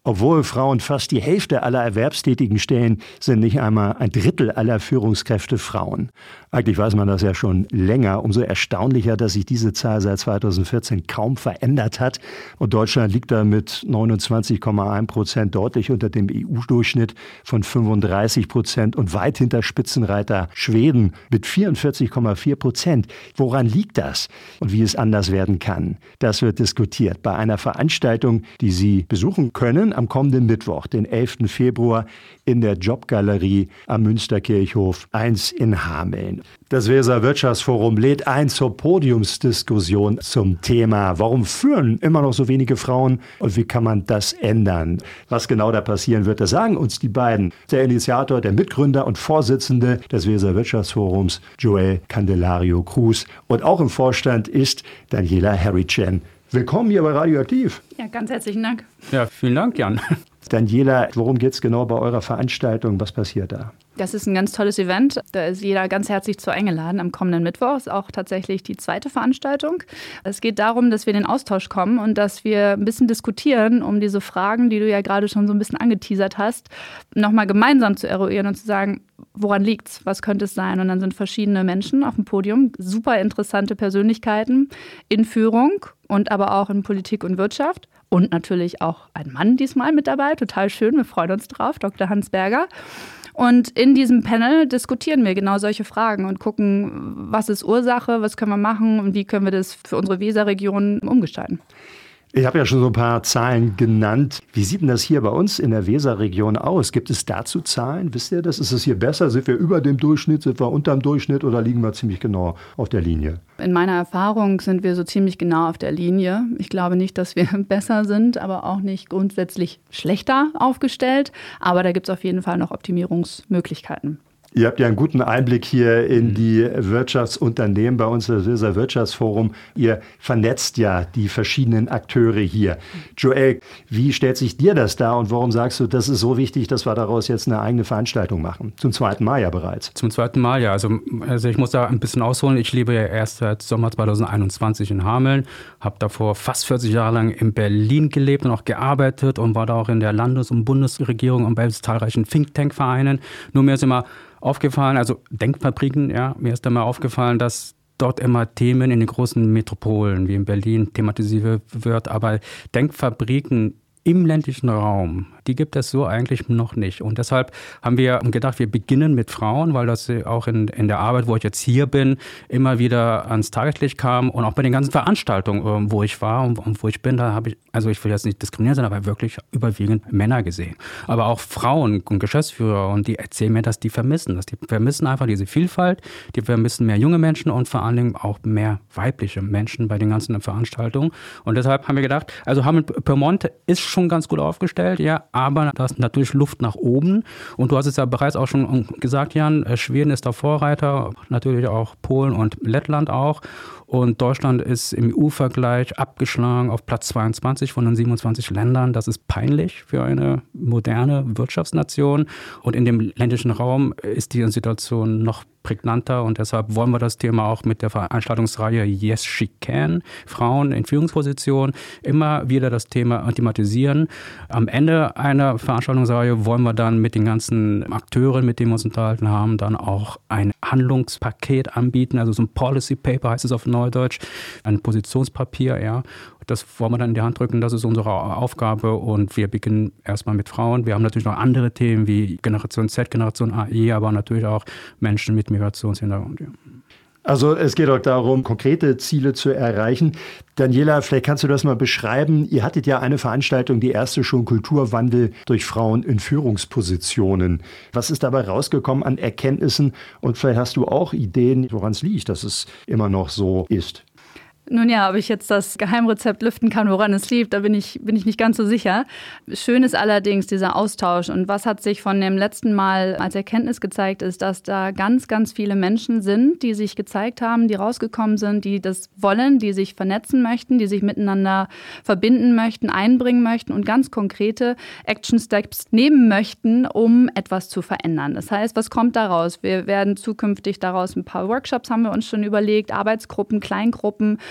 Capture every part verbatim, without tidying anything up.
Obwohl Frauen fast die Hälfte aller Erwerbstätigen stellen, sind nicht einmal ein Drittel aller Führungskräfte Frauen. Eigentlich weiß man das ja schon länger. Umso erstaunlicher, dass sich diese Zahl seit zweitausendvierzehn kaum verändert hat. Und Deutschland liegt da mit neunundzwanzig Komma eins Prozent deutlich unter dem E U-Durchschnitt von fünfunddreißig Prozent und weit hinter Spitzenreiter Schweden mit vierundvierzig Komma vier Prozent. Woran liegt das und wie es anders werden kann? Das wird diskutiert bei einer Veranstaltung, die Sie besuchen können am kommenden Mittwoch, den elften Februar, in der Jobgalerie am Münsterkirchhof eins in Hameln. Das Weser Wirtschaftsforum lädt ein zur Podiumsdiskussion zum Thema: Warum führen immer noch so wenige Frauen und wie kann man das ändern? Was genau da passieren wird, das sagen uns die beiden. Der Initiator, der Mitgründer und Vorsitzende des Weser Wirtschaftsforums, Joel Candelario Cruz. Und auch im Vorstand ist Daniela Harry-Chen. Willkommen hier bei Radioaktiv. Ja, ganz herzlichen Dank. Ja, vielen Dank, Jan. Daniela, worum geht es genau bei eurer Veranstaltung? Was passiert da? Das ist ein ganz tolles Event. Da ist jeder ganz herzlich zu eingeladen. Am kommenden Mittwoch ist auch tatsächlich die zweite Veranstaltung. Es geht darum, dass wir in den Austausch kommen und dass wir ein bisschen diskutieren, um diese Fragen, die du ja gerade schon so ein bisschen angeteasert hast, nochmal gemeinsam zu eruieren und zu sagen, woran liegt's? Was könnte es sein? Und dann sind verschiedene Menschen auf dem Podium, super interessante Persönlichkeiten in Führung und aber auch in Politik und Wirtschaft. Und natürlich auch ein Mann diesmal mit dabei. Total schön, wir freuen uns drauf, Doktor Hans Berger. Und in diesem Panel diskutieren wir genau solche Fragen und gucken, was ist Ursache, was können wir machen und wie können wir das für unsere Weserregion umgestalten. Ich habe ja schon so ein paar Zahlen genannt. Wie sieht denn das hier bei uns in der Weserregion aus? Gibt es dazu Zahlen? Wisst ihr das? Ist es hier besser? Sind wir über dem Durchschnitt? Sind wir unter dem Durchschnitt? Oder liegen wir ziemlich genau auf der Linie? In meiner Erfahrung sind wir so ziemlich genau auf der Linie. Ich glaube nicht, dass wir besser sind, aber auch nicht grundsätzlich schlechter aufgestellt. Aber da gibt es auf jeden Fall noch Optimierungsmöglichkeiten. Ihr habt ja einen guten Einblick hier in die Wirtschaftsunternehmen bei uns, das Weser Wirtschaftsforum. Ihr vernetzt ja die verschiedenen Akteure hier. Joel, wie stellt sich dir das dar und warum sagst du, das ist so wichtig, dass wir daraus jetzt eine eigene Veranstaltung machen? Zum zweiten Mal ja bereits. Zum zweiten Mal, ja. Also, also ich muss da ein bisschen ausholen. Ich lebe ja erst seit Sommer zweitausendeinundzwanzig in Hameln, habe davor fast vierzig Jahre lang in Berlin gelebt und auch gearbeitet und war da auch in der Landes- und Bundesregierung und bei zahlreichen Think-Tank-Vereinen. Nur mir ist immer aufgefallen, also Denkfabriken, ja, mir ist immer aufgefallen, dass dort immer Themen in den großen Metropolen wie in Berlin thematisiert wird, aber Denkfabriken im ländlichen Raum, die gibt es so eigentlich noch nicht. Und deshalb haben wir gedacht, wir beginnen mit Frauen, weil das auch in, in der Arbeit, wo ich jetzt hier bin, immer wieder ans Tageslicht kam und auch bei den ganzen Veranstaltungen, wo ich war und, und wo ich bin, da habe ich, also ich will jetzt nicht diskriminieren, sondern aber wirklich überwiegend Männer gesehen. Aber auch Frauen und Geschäftsführer, und die erzählen mir, dass die vermissen. Dass die vermissen einfach diese Vielfalt, die vermissen mehr junge Menschen und vor allen Dingen auch mehr weibliche Menschen bei den ganzen Veranstaltungen. Und deshalb haben wir gedacht, also Hameln-Pyrmont ist schon ganz gut aufgestellt, ja, aber da ist natürlich Luft nach oben. Und du hast es ja bereits auch schon gesagt, Jan, Schweden ist der Vorreiter, natürlich auch Polen und Lettland auch. Und Deutschland ist im E U-Vergleich abgeschlagen auf Platz zweiundzwanzig von den siebenundzwanzig Ländern. Das ist peinlich für eine moderne Wirtschaftsnation. Und in dem ländlichen Raum ist die Situation noch prägnanter. Und deshalb wollen wir das Thema auch mit der Veranstaltungsreihe Yes, She Can, Frauen in Führungspositionen, immer wieder das Thema thematisieren. Am Ende einer Veranstaltungsreihe wollen wir dann mit den ganzen Akteuren, mit denen wir uns unterhalten haben, dann auch ein Handlungspaket anbieten. Also so ein Policy Paper heißt es auf Neudeutsch, ein Positionspapier, ja. Das wollen wir dann in die Hand drücken, das ist unsere Aufgabe und wir beginnen erstmal mit Frauen. Wir haben natürlich noch andere Themen wie Generation Z, Generation A I, aber natürlich auch Menschen mit Migrationshintergrund. Ja. Also es geht auch darum, konkrete Ziele zu erreichen. Daniela, vielleicht kannst du das mal beschreiben. Ihr hattet ja eine Veranstaltung, die erste schon, Kulturwandel durch Frauen in Führungspositionen. Was ist dabei rausgekommen an Erkenntnissen? Und vielleicht hast du auch Ideen, woran es liegt, dass es immer noch so ist. Nun ja, ob ich jetzt das Geheimrezept lüften kann, woran es liegt, da bin ich, bin ich nicht ganz so sicher. Schön ist allerdings dieser Austausch. Und was hat sich von dem letzten Mal als Erkenntnis gezeigt, ist, dass da ganz, ganz viele Menschen sind, die sich gezeigt haben, die rausgekommen sind, die das wollen, die sich vernetzen möchten, die sich miteinander verbinden möchten, einbringen möchten und ganz konkrete Action Steps nehmen möchten, um etwas zu verändern. Das heißt, was kommt daraus? Wir werden zukünftig daraus ein paar Workshops, haben wir uns schon überlegt, Arbeitsgruppen, Kleingruppen,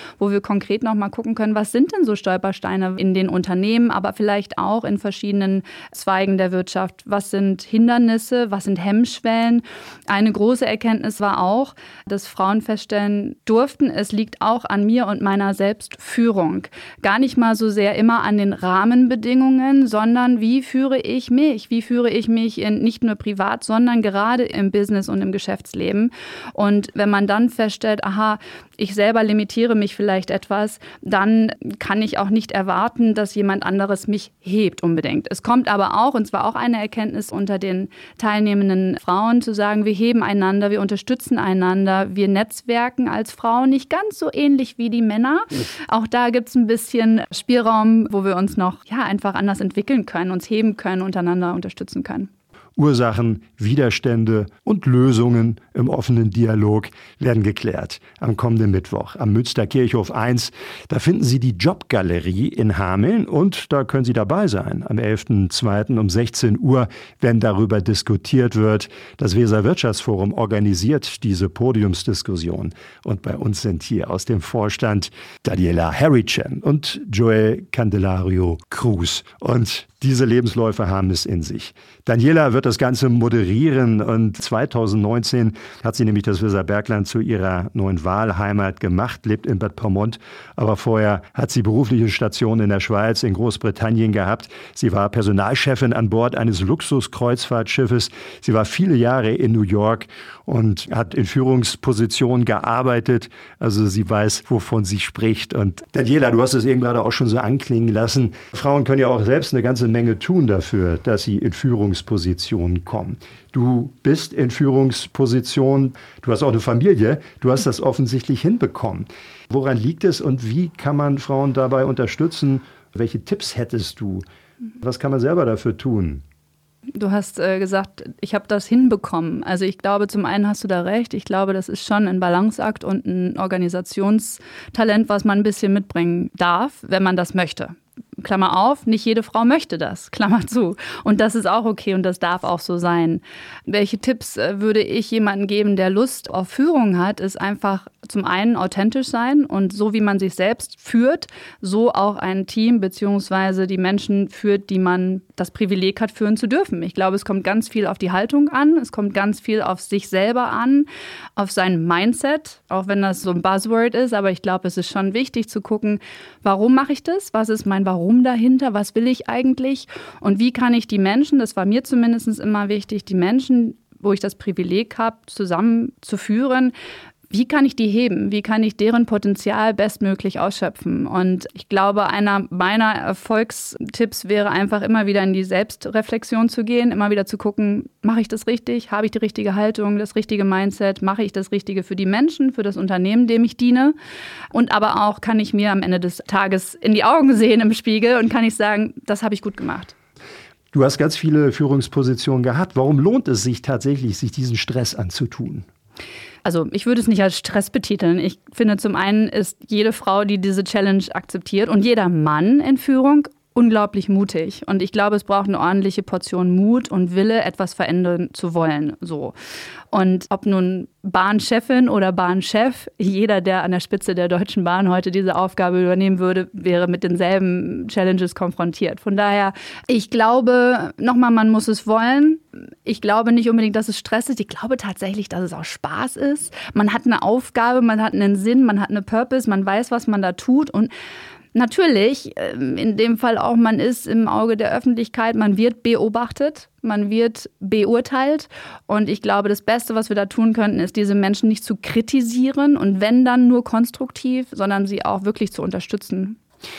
wo wir konkret nochmal gucken können, was sind denn so Stolpersteine in den Unternehmen, aber vielleicht auch in verschiedenen Zweigen der Wirtschaft. Was sind Hindernisse, was sind Hemmschwellen? Eine große Erkenntnis war auch, dass Frauen feststellen durften, es liegt auch an mir und meiner Selbstführung. Gar nicht mal so sehr immer an den Rahmenbedingungen, sondern wie führe ich mich? Wie führe ich mich in, nicht nur privat, sondern gerade im Business und im Geschäftsleben? Und wenn man dann feststellt, aha, ich selber limitiere mich vielleicht etwas, dann kann ich auch nicht erwarten, dass jemand anderes mich hebt unbedingt. Es kommt aber auch, und zwar auch eine Erkenntnis unter den teilnehmenden Frauen, zu sagen, wir heben einander, wir unterstützen einander, wir netzwerken als Frauen nicht ganz so ähnlich wie die Männer. Auch da gibt es ein bisschen Spielraum, wo wir uns noch ja, einfach anders entwickeln können, uns heben können, untereinander unterstützen können. Ursachen, Widerstände und Lösungen im offenen Dialog werden geklärt. Am kommenden Mittwoch am Münster Kirchhof eins, da finden Sie die Jobgalerie in Hameln und da können Sie dabei sein. Am elften zweiten um sechzehn Uhr, wenn darüber diskutiert wird. Das Weser Wirtschaftsforum organisiert diese Podiumsdiskussion. Und bei uns sind hier aus dem Vorstand Daniela Harrichan und Joel Candelario Cruz. Und diese Lebensläufe haben es in sich. Daniela wird das Ganze moderieren und zweitausendneunzehn hat sie nämlich das Weserbergland zu ihrer neuen Wahlheimat gemacht, lebt in Bad Pyrmont, aber vorher hat sie berufliche Stationen in der Schweiz, in Großbritannien gehabt. Sie war Personalchefin an Bord eines Luxuskreuzfahrtschiffes. Sie war viele Jahre in New York und hat in Führungspositionen gearbeitet. Also sie weiß, wovon sie spricht. Und Daniela, du hast es eben gerade auch schon so anklingen lassen. Frauen können ja auch selbst eine ganze Menge tun dafür, dass sie in Führungspositionen kommen. Du bist in Führungspositionen, du hast auch eine Familie, du hast das offensichtlich hinbekommen. Woran liegt es und wie kann man Frauen dabei unterstützen? Welche Tipps hättest du? Was kann man selber dafür tun? Du hast äh, gesagt, ich habe das hinbekommen. Also ich glaube, zum einen hast du da recht. Ich glaube, das ist schon ein Balanceakt und ein Organisationstalent, was man ein bisschen mitbringen darf, wenn man das möchte. Klammer auf, nicht jede Frau möchte das, Klammer zu. Und das ist auch okay und das darf auch so sein. Welche Tipps würde ich jemandem geben, der Lust auf Führung hat, ist einfach zum einen authentisch sein und so wie man sich selbst führt, so auch ein Team bzw. die Menschen führt, die man das Privileg hat, führen zu dürfen. Ich glaube, es kommt ganz viel auf die Haltung an, es kommt ganz viel auf sich selber an, auf sein Mindset, auch wenn das so ein Buzzword ist, aber ich glaube, es ist schon wichtig zu gucken, warum mache ich das? Was ist mein Warum dahinter? Was will ich eigentlich? Und wie kann ich die Menschen, das war mir zumindest immer wichtig, die Menschen, wo ich das Privileg habe, zusammenzuführen, wie kann ich die heben? Wie kann ich deren Potenzial bestmöglich ausschöpfen? Und ich glaube, einer meiner Erfolgstipps wäre einfach immer wieder in die Selbstreflexion zu gehen, immer wieder zu gucken, mache ich das richtig? Habe ich die richtige Haltung, das richtige Mindset? Mache ich das Richtige für die Menschen, für das Unternehmen, dem ich diene? Und aber auch, kann ich mir am Ende des Tages in die Augen sehen im Spiegel und kann ich sagen, das habe ich gut gemacht. Du hast ganz viele Führungspositionen gehabt. Warum lohnt es sich tatsächlich, sich diesen Stress anzutun? Also ich würde es nicht als Stress betiteln. Ich finde, zum einen ist jede Frau, die diese Challenge akzeptiert und jeder Mann in Führung unglaublich mutig. Und ich glaube, es braucht eine ordentliche Portion Mut und Wille, etwas verändern zu wollen. So. Und ob nun Bahnchefin oder Bahnchef, jeder, der an der Spitze der Deutschen Bahn heute diese Aufgabe übernehmen würde, wäre mit denselben Challenges konfrontiert. Von daher, ich glaube, nochmal, man muss es wollen. Ich glaube nicht unbedingt, dass es Stress ist. Ich glaube tatsächlich, dass es auch Spaß ist. Man hat eine Aufgabe, man hat einen Sinn, man hat eine Purpose, man weiß, was man da tut. Und natürlich, in dem Fall auch, man ist im Auge der Öffentlichkeit, man wird beobachtet, man wird beurteilt. Und ich glaube, das Beste, was wir da tun könnten, ist, diese Menschen nicht zu kritisieren und wenn dann nur konstruktiv, sondern sie auch wirklich zu unterstützen.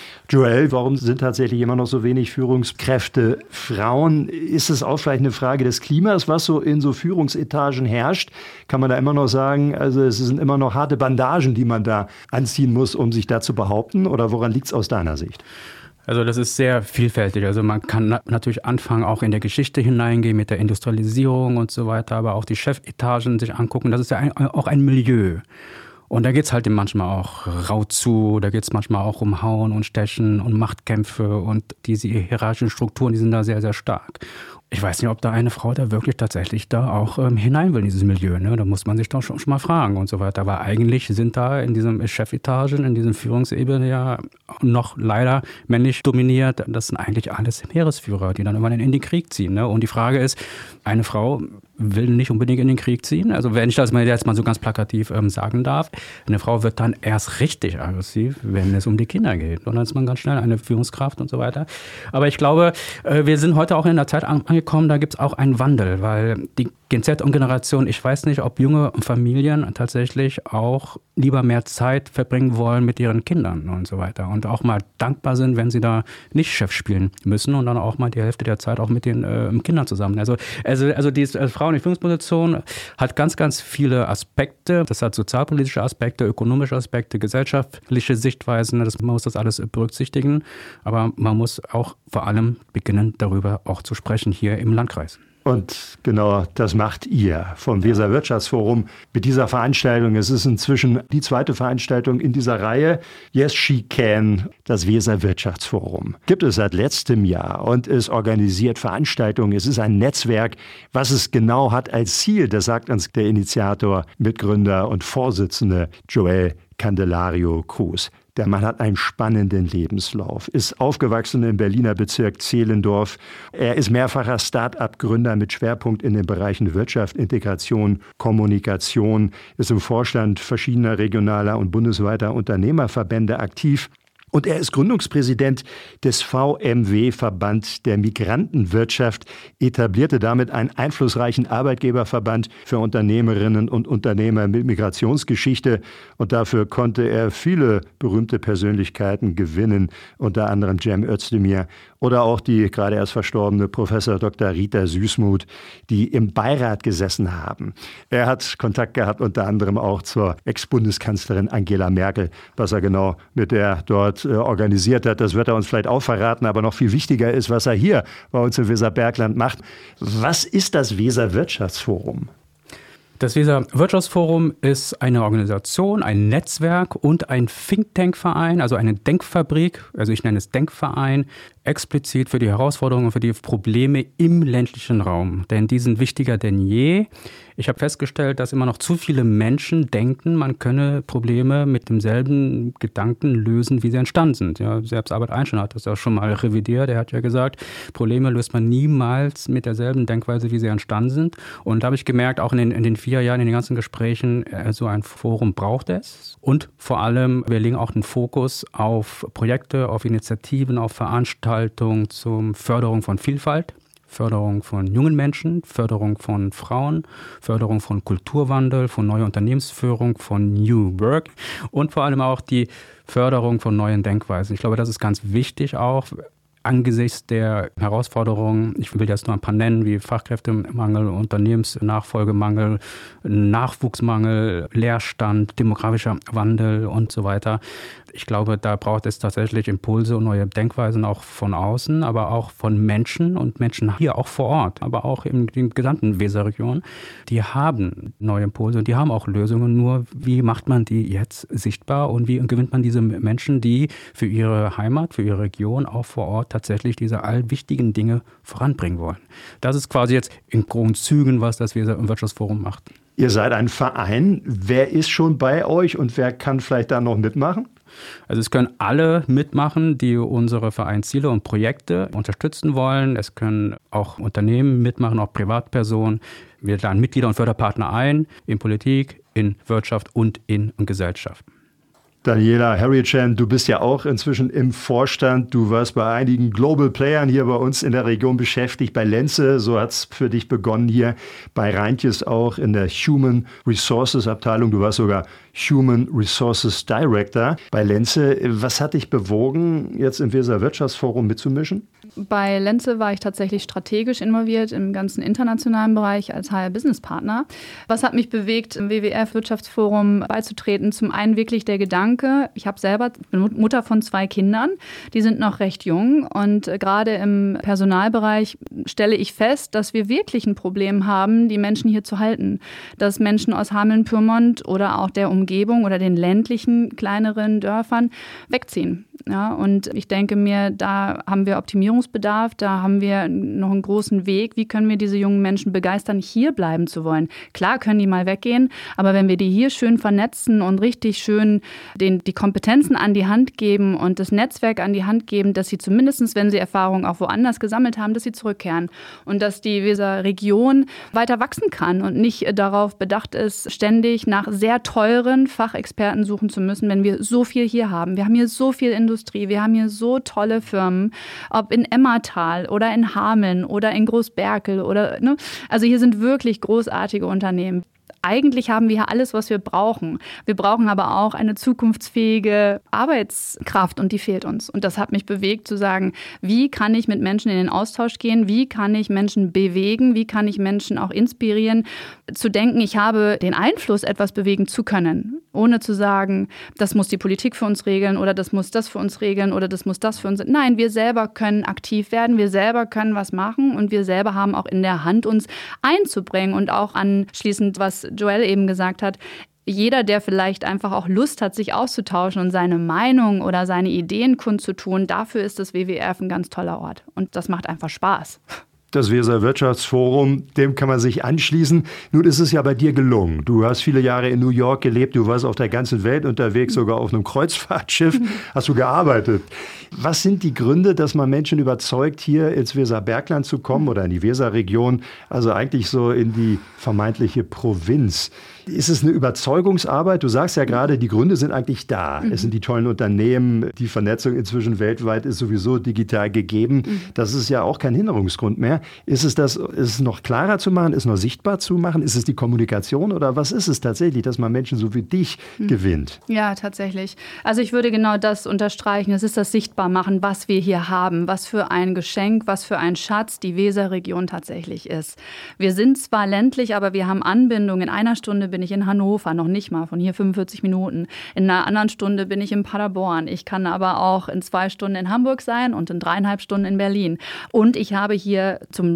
Joel, warum sind tatsächlich immer noch so wenig Führungskräfte Frauen? Ist es auch vielleicht eine Frage des Klimas, was so in so Führungsetagen herrscht? Kann man da immer noch sagen, also es sind immer noch harte Bandagen, die man da anziehen muss, um sich da zu behaupten? Oder woran liegt es aus deiner Sicht? Also das ist sehr vielfältig. Also man kann na- natürlich anfangen, auch in der Geschichte hineingehen mit der Industrialisierung und so weiter, aber auch die Chefetagen sich angucken. Das ist ja ein, auch ein Milieu. Und da geht es halt manchmal auch rau zu, da geht es manchmal auch um Hauen und Stechen und Machtkämpfe und diese hierarchischen Strukturen, die sind da sehr, sehr stark. Ich weiß nicht, ob da eine Frau da wirklich tatsächlich da auch ähm, hinein will in dieses Milieu. Ne? Da muss man sich doch schon, schon mal fragen und so weiter. Aber eigentlich sind da in diesen Chefetagen, in diesen Führungsebenen ja noch leider männlich dominiert. Das sind eigentlich alles Heeresführer, die dann immer in den Krieg ziehen. Ne? Und die Frage ist, eine Frau will nicht unbedingt in den Krieg ziehen. Also wenn ich das mal jetzt mal so ganz plakativ ähm, sagen darf, eine Frau wird dann erst richtig aggressiv, wenn es um die Kinder geht. Und dann ist man ganz schnell eine Führungskraft und so weiter. Aber ich glaube, äh, wir sind heute auch in einer Zeit angekommen, da gibt es auch einen Wandel, weil die Gen Z und Generation, ich weiß nicht, ob junge Familien tatsächlich auch lieber mehr Zeit verbringen wollen mit ihren Kindern und so weiter und auch mal dankbar sind, wenn sie da nicht Chef spielen müssen und dann auch mal die Hälfte der Zeit auch mit den äh, Kindern zusammen. Also, also, also die äh, Frau in der Führungsposition hat ganz, ganz viele Aspekte. Das hat sozialpolitische Aspekte, ökonomische Aspekte, gesellschaftliche Sichtweisen. Das, man muss das alles berücksichtigen. Aber man muss auch vor allem beginnen, darüber auch zu sprechen hier im Landkreis. Und genau das macht ihr vom Weser Wirtschaftsforum mit dieser Veranstaltung. Es ist inzwischen die zweite Veranstaltung in dieser Reihe. Yes, She Can, das Weser Wirtschaftsforum. Gibt es seit letztem Jahr und es organisiert Veranstaltungen. Es ist ein Netzwerk. Was es genau hat als Ziel, das sagt uns der Initiator, Mitgründer und Vorsitzende Joel Candelario Cruz. Der Mann hat einen spannenden Lebenslauf, ist aufgewachsen im Berliner Bezirk Zehlendorf. Er ist mehrfacher Start-up-Gründer mit Schwerpunkt in den Bereichen Wirtschaft, Integration, Kommunikation, ist im Vorstand verschiedener regionaler und bundesweiter Unternehmerverbände aktiv. Und er ist Gründungspräsident des V M W-Verband der Migrantenwirtschaft, etablierte damit einen einflussreichen Arbeitgeberverband für Unternehmerinnen und Unternehmer mit Migrationsgeschichte. Und dafür konnte er viele berühmte Persönlichkeiten gewinnen, unter anderem Cem Özdemir oder auch die gerade erst verstorbene Professor Doktor Rita Süssmuth, die im Beirat gesessen haben. Er hat Kontakt gehabt unter anderem auch zur Ex-Bundeskanzlerin Angela Merkel, was er genau mit der dort organisiert hat. Das wird er uns vielleicht auch verraten, aber noch viel wichtiger ist, was er hier bei uns im Weserbergland macht. Was ist das Weser Wirtschaftsforum? Das Weser Wirtschaftsforum ist eine Organisation, ein Netzwerk und ein Think-Tank-Verein, also eine Denkfabrik, also ich nenne es Denkverein, explizit für die Herausforderungen und für die Probleme im ländlichen Raum. Denn die sind wichtiger denn je. Ich habe festgestellt, dass immer noch zu viele Menschen denken, man könne Probleme mit demselben Gedanken lösen, wie sie entstanden sind. Ja, selbst Albert Einstein hat das ja schon mal revidiert. Er hat ja gesagt, Probleme löst man niemals mit derselben Denkweise, wie sie entstanden sind. Und da habe ich gemerkt, auch in den, in den vier Jahren, in den ganzen Gesprächen, so ein Forum braucht es. Und vor allem, wir legen auch den Fokus auf Projekte, auf Initiativen, auf Veranstaltungen zur Förderung von Vielfalt. Förderung von jungen Menschen, Förderung von Frauen, Förderung von Kulturwandel, von neuer Unternehmensführung, von New Work und vor allem auch die Förderung von neuen Denkweisen. Ich glaube, das ist ganz wichtig auch angesichts der Herausforderungen. Ich will jetzt nur ein paar nennen, wie Fachkräftemangel, Unternehmensnachfolgemangel, Nachwuchsmangel, Leerstand, demografischer Wandel und so weiter. Ich glaube, da braucht es tatsächlich Impulse und neue Denkweisen auch von außen, aber auch von Menschen und Menschen hier auch vor Ort, aber auch in der gesamten Weserregion. Die haben neue Impulse und die haben auch Lösungen. Nur wie macht man die jetzt sichtbar und wie gewinnt man diese Menschen, die für ihre Heimat, für ihre Region auch vor Ort tatsächlich diese allwichtigen Dinge voranbringen wollen. Das ist quasi jetzt in groben Zügen, was das Weser Wirtschaftsforum macht. Ihr seid ein Verein. Wer ist schon bei euch und wer kann vielleicht da noch mitmachen? Also es können alle mitmachen, die unsere Vereinsziele und Projekte unterstützen wollen. Es können auch Unternehmen mitmachen, auch Privatpersonen. Wir laden Mitglieder und Förderpartner ein in Politik, in Wirtschaft und in Gesellschaft. Daniela Harry-Chan, du bist ja auch inzwischen im Vorstand. Du warst bei einigen Global Playern hier bei uns in der Region beschäftigt. Bei Lenze, so hat es für dich begonnen hier. Bei Reintjes auch in der Human Resources Abteilung. Du warst sogar Human Resources Director bei Lenze. Was hat dich bewogen, jetzt im Weser Wirtschaftsforum mitzumischen? Bei Lenze war ich tatsächlich strategisch involviert im ganzen internationalen Bereich als H R-Business-Partner. Was hat mich bewegt, im W W F-Wirtschaftsforum beizutreten? Zum einen wirklich der Gedanke, ich habe selber, bin Mutter von zwei Kindern, die sind noch recht jung und gerade im Personalbereich stelle ich fest, dass wir wirklich ein Problem haben, die Menschen hier zu halten. Dass Menschen aus Hameln-Pyrmont oder auch der Umgebung oder den ländlichen, kleineren Dörfern wegziehen. Ja, und ich denke mir, da haben wir Optimierungsbedarf, da haben wir noch einen großen Weg. Wie können wir diese jungen Menschen begeistern, hier bleiben zu wollen? Klar können die mal weggehen, aber wenn wir die hier schön vernetzen und richtig schön den, die Kompetenzen an die Hand geben und das Netzwerk an die Hand geben, dass sie zumindest, wenn sie Erfahrungen auch woanders gesammelt haben, dass sie zurückkehren und dass die Weser-Region weiter wachsen kann und nicht darauf bedacht ist, ständig nach sehr teuren Fachexperten suchen zu müssen, wenn wir so viel hier haben. Wir haben hier so viel Industrie, wir haben hier so tolle Firmen, ob in Emmertal oder in Hameln oder in Großberkel oder, ne? Also hier sind wirklich großartige Unternehmen. Eigentlich haben wir hier alles, was wir brauchen. Wir brauchen aber auch eine zukunftsfähige Arbeitskraft und die fehlt uns. Und das hat mich bewegt zu sagen, wie kann ich mit Menschen in den Austausch gehen? Wie kann ich Menschen bewegen? Wie kann ich Menschen auch inspirieren? Zu denken, ich habe den Einfluss, etwas bewegen zu können, ohne zu sagen, das muss die Politik für uns regeln oder das muss das für uns regeln oder das muss das für uns. Nein, wir selber können aktiv werden, wir selber können was machen und wir selber haben auch in der Hand, uns einzubringen und auch anschließend, was Joelle eben gesagt hat, jeder, der vielleicht einfach auch Lust hat, sich auszutauschen und seine Meinung oder seine Ideen kundzutun, dafür ist das W W F ein ganz toller Ort. Und das macht einfach Spaß. Das Weser Wirtschaftsforum, dem kann man sich anschließen. Nun ist es ja bei dir gelungen. Du hast viele Jahre in New York gelebt, du warst auf der ganzen Welt unterwegs, sogar auf einem Kreuzfahrtschiff hast du gearbeitet. Was sind die Gründe, dass man Menschen überzeugt, hier ins Weserbergland zu kommen oder in die Weserregion, also eigentlich so in die vermeintliche Provinz? Ist es eine Überzeugungsarbeit? Du sagst ja gerade, die Gründe sind eigentlich da. Mhm. Es sind die tollen Unternehmen, die Vernetzung inzwischen weltweit ist sowieso digital gegeben. Mhm. Das ist ja auch kein Hinderungsgrund mehr. Ist es das, ist es noch klarer zu machen, ist es noch sichtbar zu machen? Ist es die Kommunikation oder was ist es tatsächlich, dass man Menschen so wie dich mhm. gewinnt? Ja, tatsächlich. Also ich würde genau das unterstreichen. Es ist das Sichtbarmachen, was wir hier haben, was für ein Geschenk, was für ein Schatz die Weserregion tatsächlich ist. Wir sind zwar ländlich, aber wir haben Anbindung. In einer Stunde bin ich in Hannover, noch nicht mal, von hier fünfundvierzig Minuten. In einer anderen Stunde bin ich in Paderborn. Ich kann aber auch in zwei Stunden in Hamburg sein und in dreieinhalb Stunden in Berlin. Und ich habe hier zum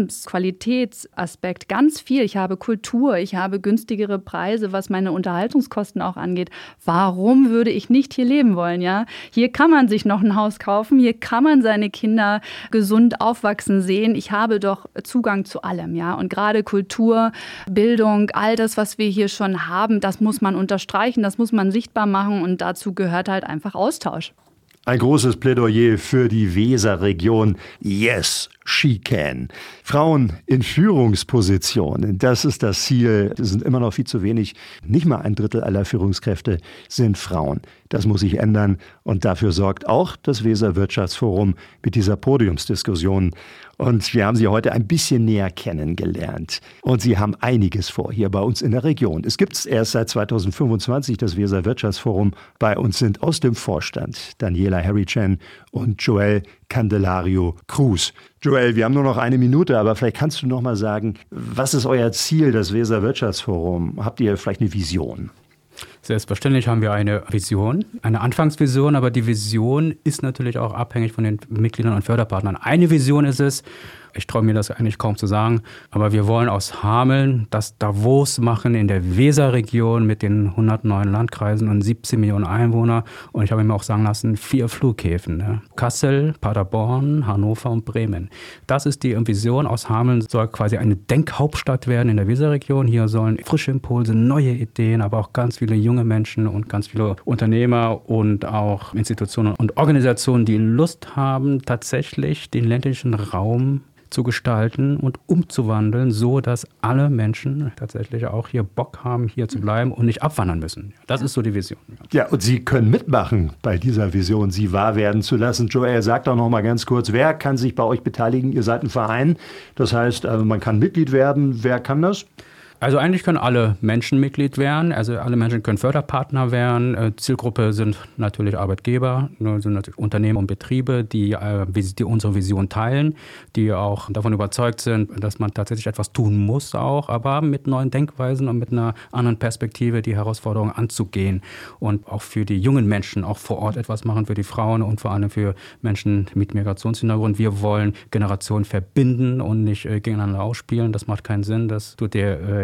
Lebensqualitätsaspekt ganz viel. Ich habe Kultur, ich habe günstigere Preise, was meine Unterhaltungskosten auch angeht. Warum würde ich nicht hier leben wollen? Ja? Hier kann man sich noch ein Haus kaufen, hier kann man seine Kinder gesund aufwachsen sehen. Ich habe doch Zugang zu allem. Ja? Und gerade Kultur, Bildung, all das, was wir hier schon haben, das muss man unterstreichen, das muss man sichtbar machen und dazu gehört halt einfach Austausch. Ein großes Plädoyer für die Weserregion. Yes, she can. Frauen in Führungspositionen, das ist das Ziel. Es sind immer noch viel zu wenig. Nicht mal ein Drittel aller Führungskräfte sind Frauen. Das muss sich ändern und dafür sorgt auch das Weser Wirtschaftsforum mit dieser Podiumsdiskussion. Und wir haben Sie heute ein bisschen näher kennengelernt. Und Sie haben einiges vor hier bei uns in der Region. Es gibt es erst seit zweitausendfünfundzwanzig, das Weser Wirtschaftsforum. Bei uns sind aus dem Vorstand Daniela Harry-Chen und Joelle Candelario Cruz. Joelle, wir haben nur noch eine Minute, aber vielleicht kannst du noch mal sagen, was ist euer Ziel, das Weser Wirtschaftsforum? Habt ihr vielleicht eine Vision? Selbstverständlich haben wir eine Vision, eine Anfangsvision, aber die Vision ist natürlich auch abhängig von den Mitgliedern und Förderpartnern. Eine Vision ist es, ich traue mir das eigentlich kaum zu sagen, aber wir wollen aus Hameln das Davos machen in der Weserregion mit den hundertneun Landkreisen und siebzehn Millionen Einwohnern. Und ich habe mir auch sagen lassen, vier Flughäfen. Ne? Kassel, Paderborn, Hannover und Bremen. Das ist die Vision. Aus Hameln soll quasi eine Denkhauptstadt werden in der Weserregion. Hier sollen frische Impulse, neue Ideen, aber auch ganz viele junge Menschen und ganz viele Unternehmer und auch Institutionen und Organisationen, die Lust haben, tatsächlich den ländlichen Raum zu gestalten und umzuwandeln, so dass alle Menschen tatsächlich auch hier Bock haben, hier zu bleiben und nicht abwandern müssen. Das ist so die Vision. Ja, und Sie können mitmachen bei dieser Vision, sie wahr werden zu lassen. Joelle, sagt doch noch mal ganz kurz, wer kann sich bei euch beteiligen? Ihr seid ein Verein, das heißt, man kann Mitglied werden. Wer kann das? Also eigentlich können alle Menschen Mitglied werden, also alle Menschen können Förderpartner werden. Zielgruppe sind natürlich Arbeitgeber, sind natürlich Unternehmen und Betriebe, die, die unsere Vision teilen, die auch davon überzeugt sind, dass man tatsächlich etwas tun muss auch, aber mit neuen Denkweisen und mit einer anderen Perspektive die Herausforderungen anzugehen und auch für die jungen Menschen auch vor Ort etwas machen, für die Frauen und vor allem für Menschen mit Migrationshintergrund. Wir wollen Generationen verbinden und nicht gegeneinander ausspielen. Das macht keinen Sinn. Das tut der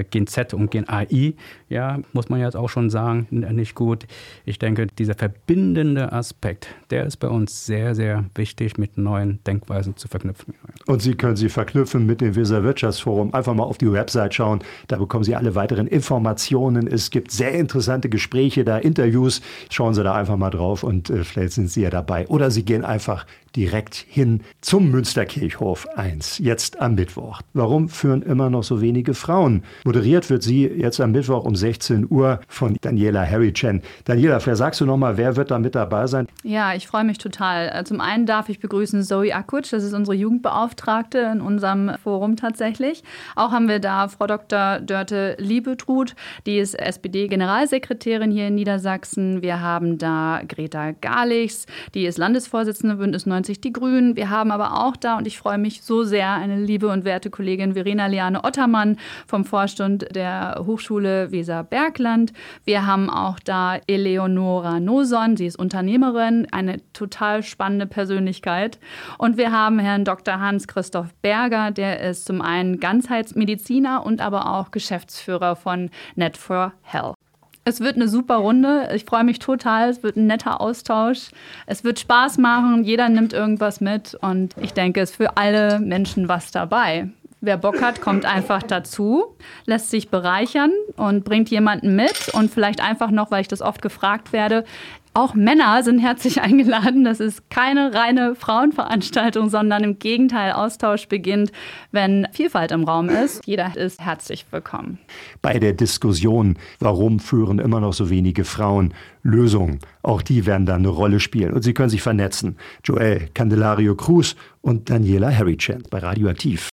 Gen Z und Gen A I, ja, muss man jetzt auch schon sagen, nicht gut. Ich denke, dieser verbindende Aspekt, der ist bei uns sehr, sehr wichtig, mit neuen Denkweisen zu verknüpfen. Und Sie können sie verknüpfen mit dem Weser Wirtschaftsforum. Einfach mal auf die Website schauen, da bekommen Sie alle weiteren Informationen. Es gibt sehr interessante Gespräche, da Interviews. Schauen Sie da einfach mal drauf und äh, vielleicht sind Sie ja dabei. Oder Sie gehen einfach direkt hin zum Münsterkirchhof eins, jetzt am Mittwoch. Warum führen immer noch so wenige Frauen? Moderiert wird sie jetzt am Mittwoch um sechzehn Uhr von Daniela Harry-Chen. Daniela, vielleicht sagst du noch mal, wer wird da mit dabei sein? Ja, ich freue mich total. Zum einen darf ich begrüßen Zoe Akutsch, das ist unsere Jugendbeauftragte in unserem Forum tatsächlich. Auch haben wir da Frau Doktor Dörte Liebetrud, die ist S P D-Generalsekretärin hier in Niedersachsen. Wir haben da Greta Garlichs, die ist Landesvorsitzende Bündnis neunzig Die Grünen. Wir haben aber auch da, und ich freue mich so sehr, eine liebe und werte Kollegin Verena Liane Ottermann vom Vorstand der Hochschule Weser-Bergland. Wir haben auch da Eleonora Noson, sie ist Unternehmerin, eine total spannende Persönlichkeit. Und wir haben Herrn Doktor Hans-Christoph Berger, der ist zum einen Ganzheitsmediziner und aber auch Geschäftsführer von Net for Health. Es wird eine super Runde. Ich freue mich total. Es wird ein netter Austausch. Es wird Spaß machen. Jeder nimmt irgendwas mit. Und ich denke, es ist für alle Menschen was dabei. Wer Bock hat, kommt einfach dazu, lässt sich bereichern und bringt jemanden mit. Und vielleicht einfach noch, weil ich das oft gefragt werde, auch Männer sind herzlich eingeladen. Das ist keine reine Frauenveranstaltung, sondern im Gegenteil, Austausch beginnt, wenn Vielfalt im Raum ist. Jeder ist herzlich willkommen. Bei der Diskussion, warum führen immer noch so wenige Frauen, Lösungen, auch die werden da eine Rolle spielen. Und Sie können sich vernetzen. Joel Candelario Cruz und Daniela Harry-Chen bei Radioaktiv.